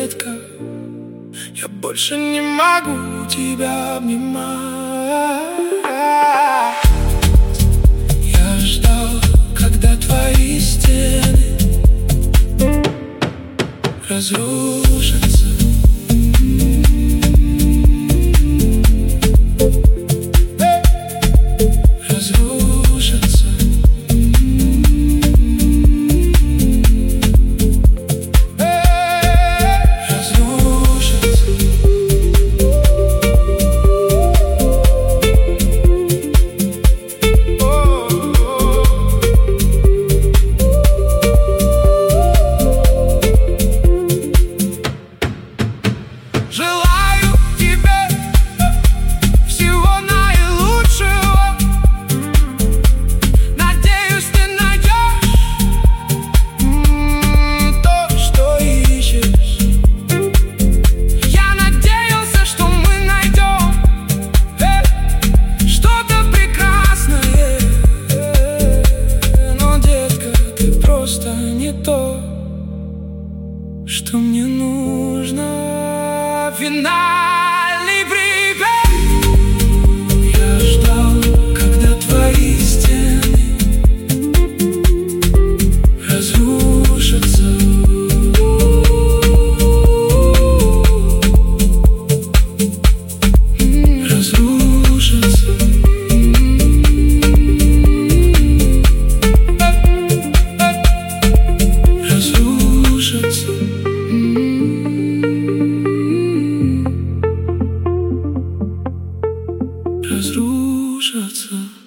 детка, я больше не могу тебя обнимать. Я ждал, когда твои стены разрушатся. Разрушатся. Желаю тебе всего наилучшего. Надеюсь, ты найдешь то, что ищешь. Я надеялся, что мы найдем что-то прекрасное. Но, детка, ты просто не то, что мне нужно. Финальный припев. Я ждал, когда твои стены разрушатся. Разрушатся. Разрушатся. Разрушатся.